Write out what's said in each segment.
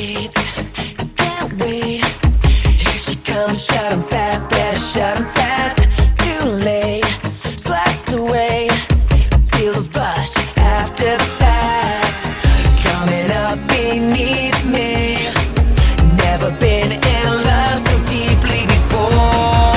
Floodgates, I can't wait. Here she comes, shut 'em fast, better shut 'em fast. Too late, swept away. Feel the rush after the fact, coming up beneath me. Never been in love so deeply before.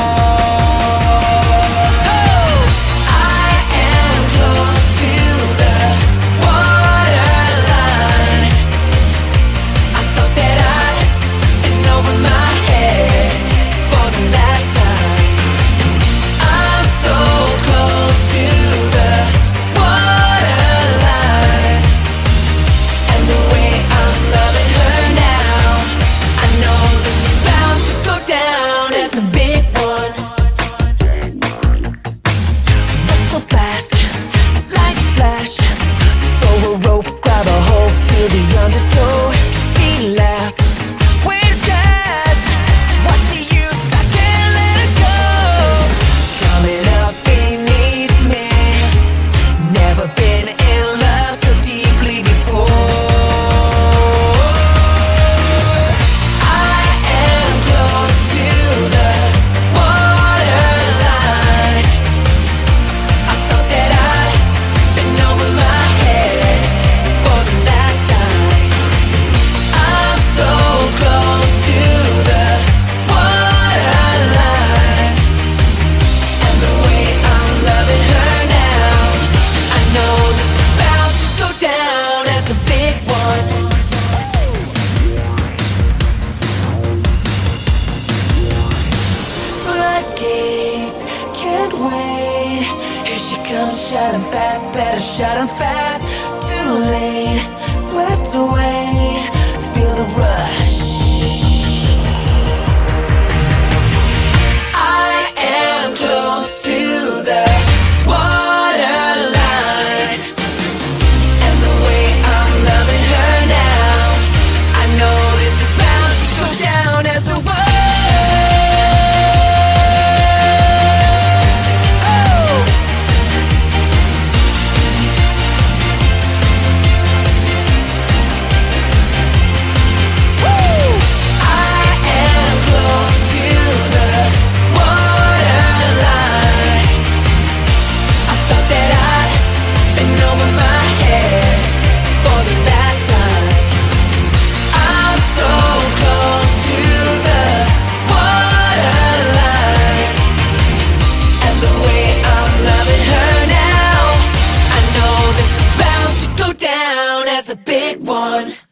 The undertow, she laughs. Where's cash? What's the use? I can't let it go. Coming up beneath me. Never been in love so deeply before. I am close to the waterline. I thought that I'd been over my head for the last time. So close to the waterline, and the way I'm loving her now, I know this is about to go down as the big one. Floodgates, can't wait. Here she comes, shut 'em fast, better shut 'em fast. Too late, swept away. Feel the rush. I am close to the waterline, and the way I'm loving her now, I know this is bound to go down as the world. As the big one.